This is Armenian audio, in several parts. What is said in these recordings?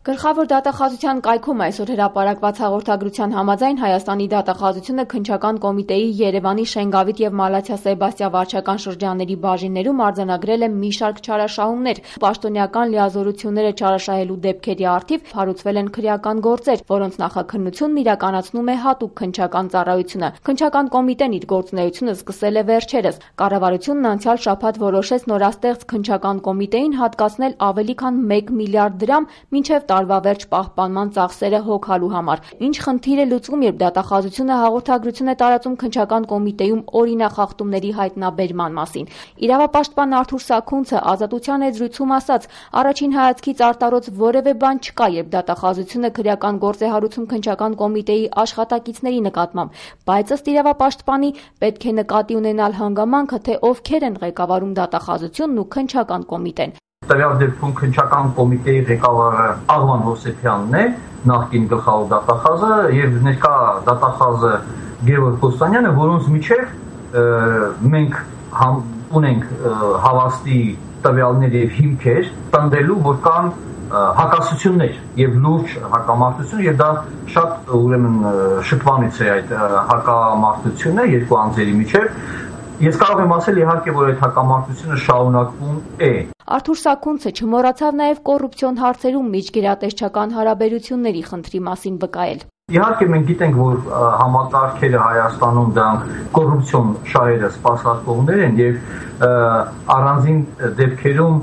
Գլխավոր դատախազության կայքում այսօր հրապարակված հաղորդագրության համաձայն Հայաստանի դատախազությունը քննչական կոմիտեի Երևանի, Շենգավիթ եւ Մալաթիա Սեբաստիա վարչական շրջանների բաժիններում արձանագրել է մի շարք չարաշահումներ։ Պաշտոնյական լիազորությունները չարաշահելու դեպքերի առթիվ հարուցվել են քրեական գործեր, որոնց նախաքննությունն իրականացնում է հատուկ քննչական ծառայությունը։ Քննչական կոմիտեն իր գործունեությունը սկսել է վերջերս։ Կառավարությունն անցյալ շաբաթ որոշեց նորաստեղծ քննչական կոմիտեին հատկացնել ավելի քան 1 միլիարդ դրամ մինչև տարվա վերջ պահպանման ծախսերը հոգալու համար։ Ինչ խնդիր է լուծվում, երբ դատախազությունը հաղորդագրություն է տարածում քննչական կոմիտեում օրինախախտումների հայտնաբերման մասին։ Իրավապաշտպան Արթուր Սաքունցը Ազատության էջրույցում ասաց. առաջին հայացքից արտարոց որևէ բան չկա, երբ դատախազությունը քրեական գործ է հարուցում քննչական կոմիտեի աշխատակիցների նկատմամբ, բայց ըստ իրավապաշտպանի պետք է նկատի ունենալ հանգամանքը, թե ովքեր են ղեկավարում դատախազությունն ու քննչական կոմիտեն։ Տվյալ դեպքում քննչական կոմիտեի ղեկավարը Աղվան Հովսեփյանն է, նախկին գլխավոր դատախազը, եւ ներկա դատախազը Գևորգ Կոստանյանը, որոնց միջև մենք ունենք հավաստի տվյալներ եւ հիմքեր տնդելու, որ կան հակասություններ եւ լուրջ հակամարտություն, եւ դա շատ ուրեմն շփվանից է այդ հակամարտությունը երկու անձերի միջև։ Ես կարող եմ ասել իհարկե, որ այդ հակամարտությունը շարունակվում է։ Արթուր Սաքունցը չմոռացավ նաև կոռուպցիոն հարցերում միջգերատեսչական հարաբերությունների խնդրի մասին վկայել։ Իհարկե մենք գիտենք, որ համակարգերը Հայաստանում դրանք կոռուպցիոն շահերը սպասարկողներ են եւ առանձին դեպքերում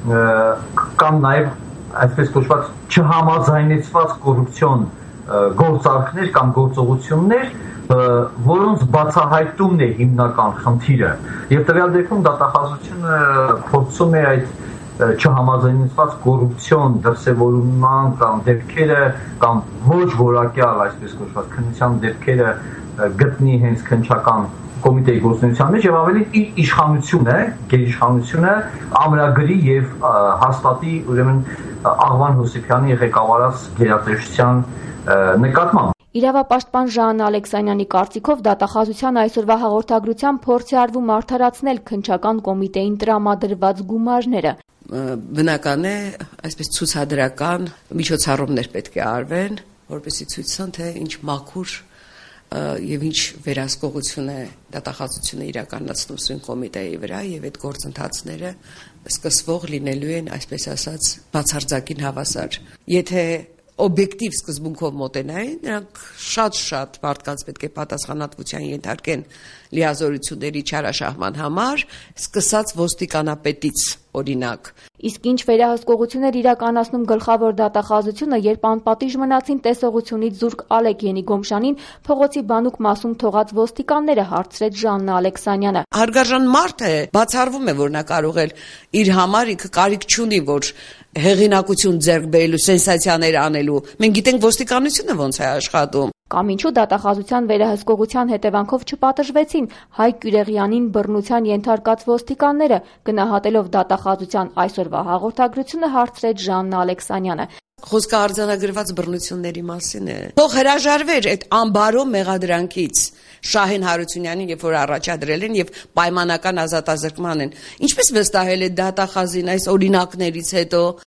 կան նաև այսպես կոչված չհամաձայնեցված կոռուպցիոն գործարքներ կամ գործողություններ, որոնց բացահայտումն է հիմնական խնդիրը, եւ տվյալ դեպքում դատախազությունը փորձում է այդ չհամաձայնեցված կոռուպցիոն դրսևորման կամ դեպքերը կամ ոչ որակյալ այսպես կոչված քննության դեպքերը գտնի հենց քննչական կոմիտեի գործունեության մեջ եւ ավելի իր իշխանությունը, գերիշխանությունը ամրագրի եւ հաստատի ուրեմն Աղվան Հովսեփյանի ղեկավարած գերատեսչության նկատմամբ։ Իրավապաշտպան Ժան Ալեքսանյանի կարծիքով դատախազության այսօրվա հաղորդագրությամբ փորձ է արվում արդարացնել քննչական կոմիտեին տրամադրված գումարները։ Բնական է, այսպես ցուցադրական միջոցառումներ պետք է արվեն, որպեսզի ցույց տան, թե ինչ մաքուր եւ ինչ վերահսկողություն է դատախազությունը իրականացնում սույն կոմիտեի վրա եւ այդ գործընթացները սկսվող լինելու են, այսպես ասած, բացարձակին հավասար։ Եթե օբյեկտիվ սկզբունքով մոտենային, նրանք շատ մարդկանց պետք է պատասխանատվության ենթարկեն լիազորությունների չարաշահման համար, սկսած ոստիկանապետից օրինակ։ Իսկ ինչ վերահսկողություն էր իրականացնում գլխավոր դատախազությունը, երբ անպատիժ մնացին տեսողությունից զուրկ Ալեք Ենիգոմշանին փողոցի բանուկ մասում թողած ոստիկանները, հարցրեց Ժաննա Ալեքսանյանը։ Հարգարժան մարդ է, բացառվում է, որ նա կարող է իր համար ինքը կարիք չունի, որ հեղինակություն ձեռք բերելու, սենսացիաներ անելու։ Մենք գիտենք ոստիկանությունը ոնց է աշխատում։ Կամ ինչու դատախազության վերահսկողության հետևանքով չպատժվեցին Հայկ Կյուրեղյանին բռնության ենթարկած ոստիկանները, գնահատելով դատախազության այսօրվա հաղորդագրությունը հարցրեց Ժաննա Ալեքսանյանը։ Խոսքը արձանագրված բռնությունների մասին է։ Թող հրաժարվեր այդ անբարո մեղադրանքից Շահեն Հարությունյանին, երբ որ առաջադրել են եւ պայմանական ազատազրկման են։ Ինչպես վստահել է դատախազին այս օրինակներից հետո